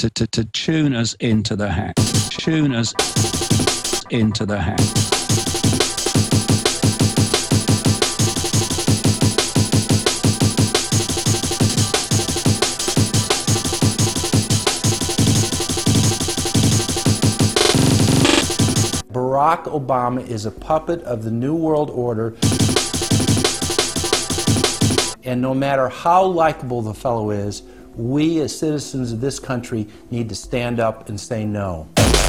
to tune us into the hack. Tune us into the hack. Barack Obama is a puppet of the New World Order. And no matter how likable the fellow is, we as citizens of this country need to stand up and say no.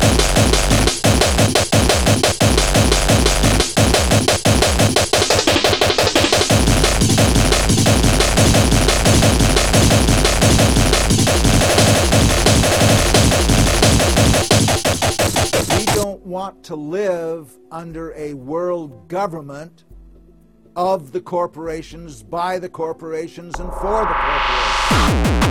Want to live under a world government of the corporations, by the corporations, and for the corporations.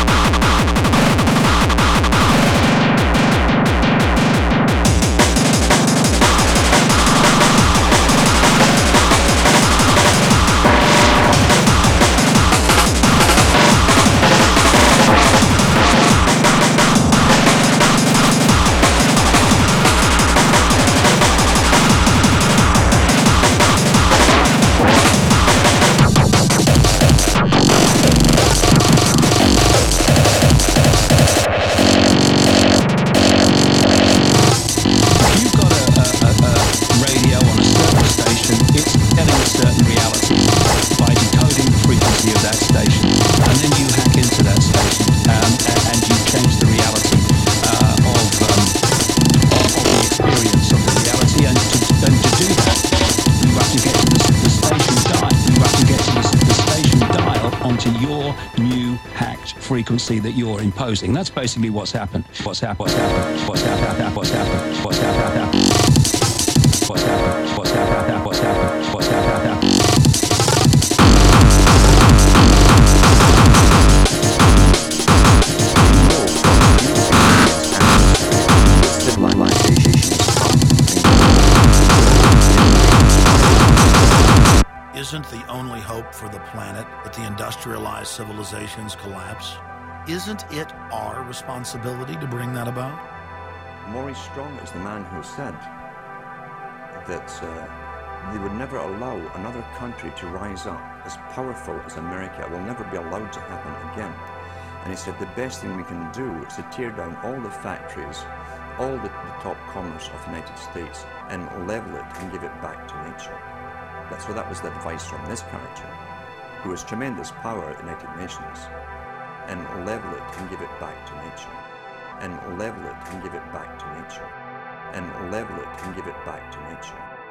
Frequency that you're imposing. That's basically what's happened. What's happened? What's happened? What's happened? What's happened? What's happened? What's happened? What's happened? What's happened? What's happened? Isn't the only hope for the planet that the industrialized civilizations collapse? Isn't it our responsibility to bring that about? Maurice Strong is the man who said that they would never allow another country to rise up as powerful as America. It will never be allowed to happen again. And he said the best thing we can do is to tear down all the factories, all the top commerce of the United States, and level it and give it back to nature. So that was the advice from this character, who has tremendous power at the United Nations, and level it and give it back to nature, and level it and give it back to nature, and level it and give it back to nature.